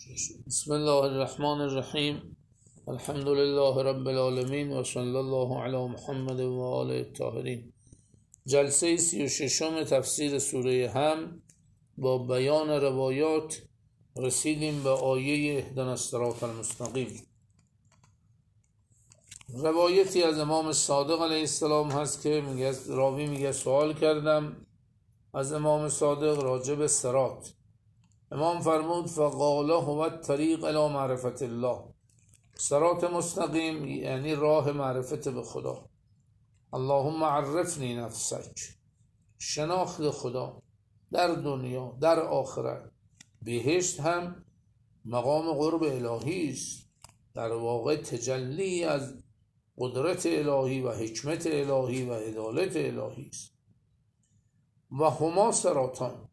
بسم الله الرحمن الرحیم. الحمد لله رب العالمین و صلی الله علی محمد و آله الطاهرین. جلسه 36 تفسیر سوره هم با بیان روایات رسیدیم به آیه اهدنا الصراط المستقیم. روایتی از امام صادق علیه السلام هست که راوی میگه سوال کردم از امام صادق راجع به صراط. امام فرمود فقال هو الطریق الی معرفت الله. صراط مستقیم یعنی راه معرفت به خدا. اللهم عرفنی نفسک، شناخت خدا در دنیا در آخرت. بهشت هم مقام قرب الهی است، در واقع تجلی از قدرت الهی و حکمت الهی و عدالت الهی است. و هما صراطان،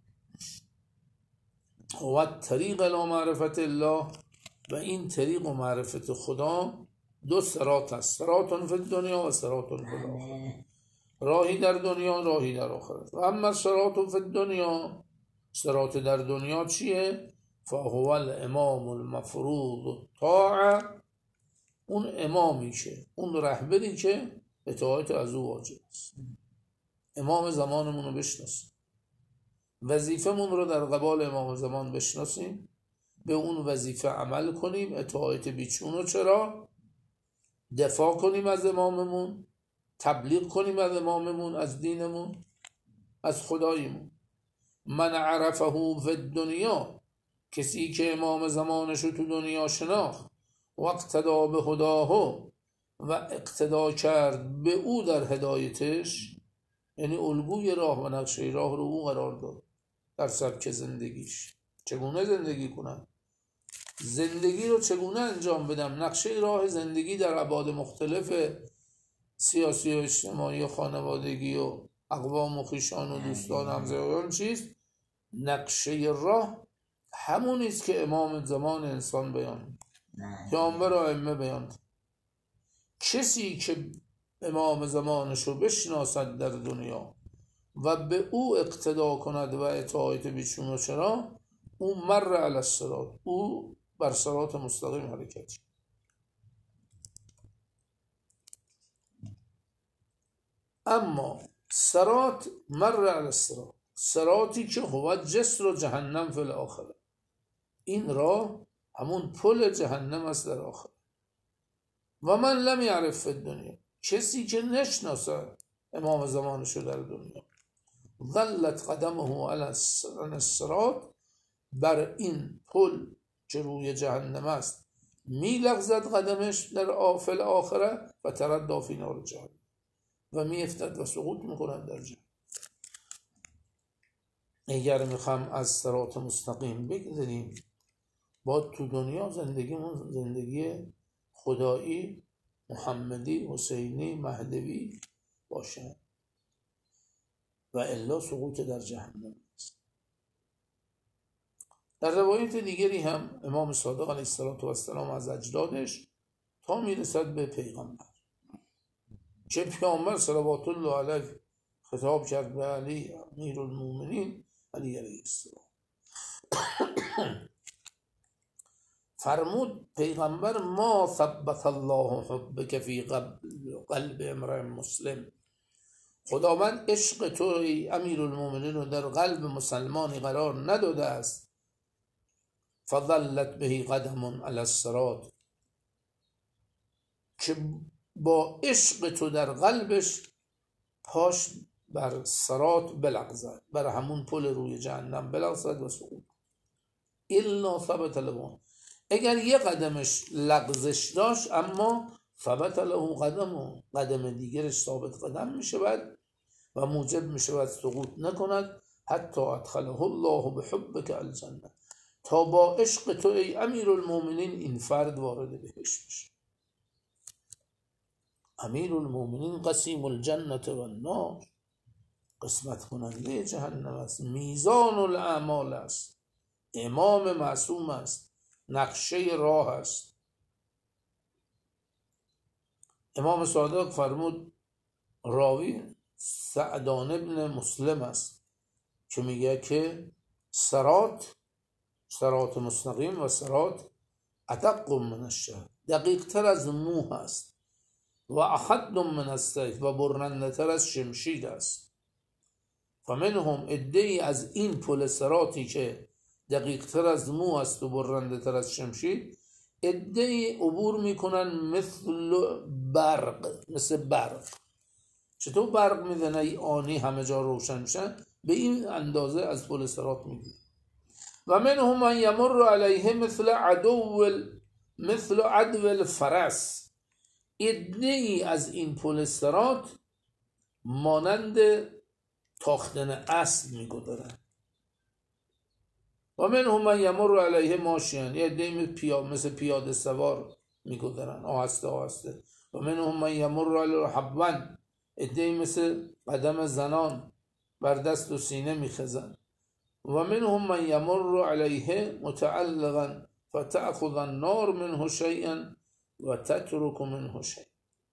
هو الطریق الی معرفت الله، و این طریق و معرفت خدا دو صراط است، صراط فی الدنیا و صراط فی الاخره. راهی در دنیا، راهی در آخرت. و اما صراط فی الدنیا، صراط در دنیا چیه؟ فهو الامام المفروض الطاعه، اون امامی که، اون رهبری که اطاعت از او واجب است. امام زمانمون رو بشناسیم، وظیفمون رو در قبال امام زمان بشناسیم، به اون وظیفه عمل کنیم، اطاعت بیچون و چرا، دفاع کنیم از اماممون، تبلیغ کنیم از اماممون، از دینمون، از خدایمون. من عرفه فی الدنیا، کسی که امام زمانش رو تو دنیا شناخت، و اقتدا به هداه، و اقتدا کرد به او در هدایتش، یعنی الگوی راه و نقشه راه رو او قرار داد در سبک زندگیش. چگونه زندگی کنم، زندگی رو چگونه انجام بدم، نقشه راه زندگی در ابعاد مختلف سیاسی و اجتماعی و خانوادگی و اقوام و خویشان و دوستان همزایان چیست؟ نقشه راه همون است که امام زمان انسان بیان، پیامبر و ائمه بیان. کسی که امام زمانش رو بشناسد در دنیا و به او اقتدا کند و اطاعت بیچون و چرا، او مر علی الصراط، او بر صراط مستقیم حرکت. اما صراط مر علی الصراط، صراطی که هو جسر جهنم فی الاخره، این راه همون پل جهنم است در آخر. و من لم یعرف فی الدنیا، کسی که نشناسه امام زمانشو در دنیا، ظلت قدمه علی الصراط، بر این پل که روی جهنم است می لغزد قدمش در فی الاخره، و تردی فی نار جهنم، و می افتد و سقوط میکند در جهنم. اگر میخوام از صراط مستقیم بگذریم، با تو دنیا زندگیمون زندگی خدایی، محمدی، حسینی، مهدوی باشه، و الا سقوط در جهنم است. در روایت دیگری هم امام صادق علیه السلام از اجدادش تا میرسد به پیغمبر، که پیغمبر صلوات الله علیه خطاب کرد به علی امیر المومنین علی علیه السلام. فرمود پیغمبر ما ثبت الله حبک فی قلب امرئ مسلم، خداوند عشق تو ای امیر المومنین رو در قلب مسلمانی قرار نداده است، فظلت به قدم علی الصراط، که با عشق تو در قلبش پاش بر صراط بلغزد، بر همون پل روی جهنم بلغزد و سقوط. الا ثبت له، اگر یه قدمش لغزش داشت اما ثبت له قدم دیگرش ثابت قدم میشه و موجب میشه سقوط نکند، حتی ادخله الله بحبک الجنه، تا با عشق تو ای امیر المومنین این فرد وارد بهشت بشه. امیر المومنین قسیم الجنه و النار، قسمت کننده جهنم است، میزان الاعمال است، امام معصوم است، نقشه راه است. امام صادق فرمود، راوی سعدان ابن مسلم است که میگه که صراط صراط مستقیم و صراط ادق من الشهر، دقیق تر از مو هست، و احد من السیف، و برنده تر از شمشیر است. فمنهم عده‌ای از این پل صراطی که دقیق تر از مو است و برنده تر از شمشیر، عده‌ای عبور میکنن مثل برق. چطور برق میزنه ای آنی همه جا روشن میشن، به این اندازه از پل صراط میگیره. و منهم من یمر علیه مثل عدو الفرس، عده‌ای از این پل صراط مانند تاختن اسب میگذرن. و منهم من یمر علیه ماشیان، عده‌ای مثل پیاده سوار میگذرن آهسته آهسته. و منهم من یمر علیه حبون، عده‌ای مثل قدم زنان بر دست و سینه میخزن. و منهم من یمر علیه متعلقا فتأخذ النار منه شیئا و تترک منه شیئا،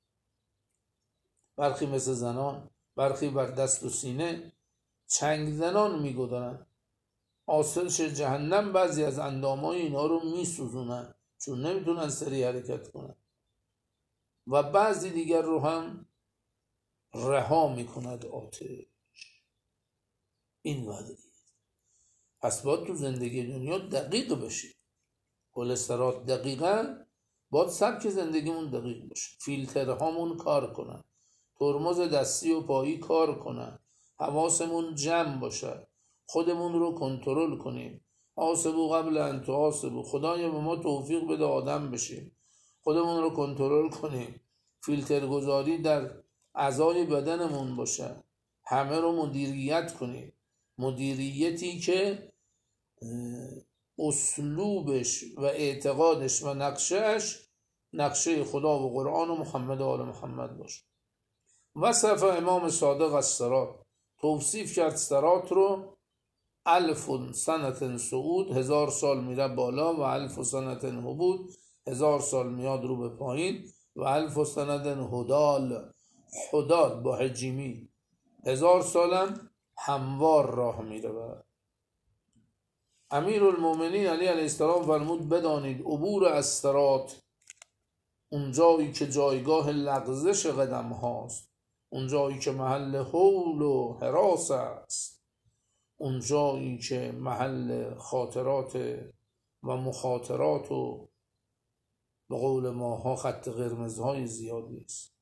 برخی مثل زنان، برخی بر دست و سینه چنگ زنان میگذرن. آتش جهنم بعضی از اندامای اینا رو میسوزونن چون نمیتونن سریع حرکت کنن، و بعضی دیگر رو هم رها میکند آتش. این وعده. پس باید تو زندگی دنیا دقیق بشی. پل صراط دقیقا باید سبک زندگیمون دقیق باشه، فیلترهامون کار کنن، ترمز دستی و پایی کار کنن، حواسمون جمع باشه، خودمون رو کنترل کنیم. حاسبو قبل ان تحاسبو، خدایا به ما توفیق بده آدم بشیم، خودمون رو کنترل کنیم، فیلتر گذاری در اعضای بدنمون باشه، همه رو مدیریت کنیم، مدیریتی که اسلوبش و اعتقادش و نقشهش نقشه خدا و قرآن و محمد و آل محمد باشه. وصف امام صادق از صراط، توصیف کرد صراط رو 1000 سنة صعود، 1000 سال میره بالا، و 1000 سنة هبوط، 1000 سال میاد رو به پایین، و 1000 سنة حداد با حجیمی، 1000 سالم هموار راه میره. امیرالمومنین علی علیه السلام فرمود بدانید عبور از صراط، اونجایی که جایگاه لغزش قدم هاست، اونجایی که محل حول و هراس است، اونجایی که محل خاطرات و مخاطرات و به قول ماها خط قرمزهای زیادی است.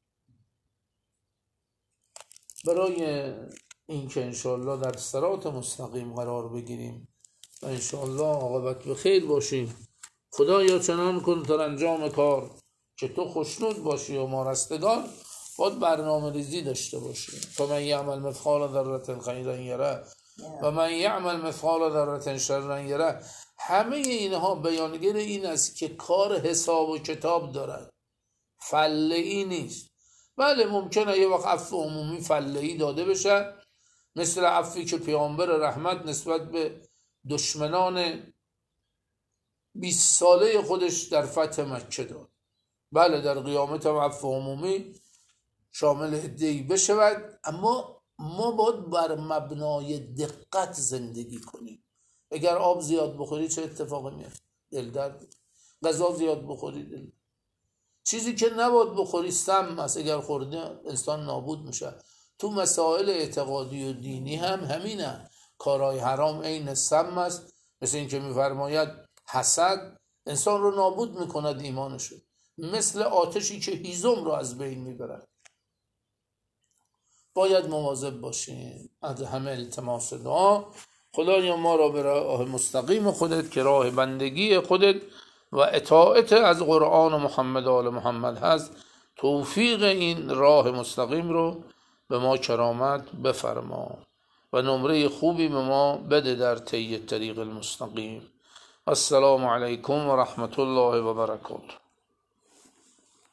برای اینکه انشاءالله در صراط مستقیم قرار بگیریم و انشاءالله عاقبت به خیر باشیم، خدایا چنان کن تا انجام کار که تو خوشنود باشی و ما رستگار. باید برنامه ریزی داشته باشیم. فمن یعمل مثقال ذره خیرا یره و من یعمل مثقال ذره شرا یره. همه اینها بیانگر این است که کار حساب و کتاب دارد، فله ای نیست. بله ممکنه یه وقت عفو عمومی فله ای داده بشه، مثل عفوی که پیامبر رحمت نسبت به دشمنان 20 ساله خودش در فتح مکه داد. بله در قیامت هم عفو عمومی شامل عده‌ای بشود، اما ما باید بر مبنای دقت زندگی کنیم. اگر آب زیاد بخوری چه اتفاقی میفته؟ دل درد. غذا زیاد بخوری دل. چیزی که نباید بخوری سم است، اگر خورده انسان نابود میشه. تو مسائل اعتقادی و دینی هم همینه. کارهای حرام عین سم است، مثل این که میفرماید حسد انسان رو نابود میکند ایمانشو، مثل آتشی که هیزم رو از بین میبرد. باید مواظب باشیم. از همه التماس دعا، خدایا ما را به راه مستقیم خودت که راه بندگی خودت و اطاعت از قرآن و محمد و آل محمد هست، توفیق این راه مستقیم رو به ما کرامت بفرما و نمره خوبی به ما بده در طی طریق المستقیم. السلام علیکم و رحمت الله و برکاته.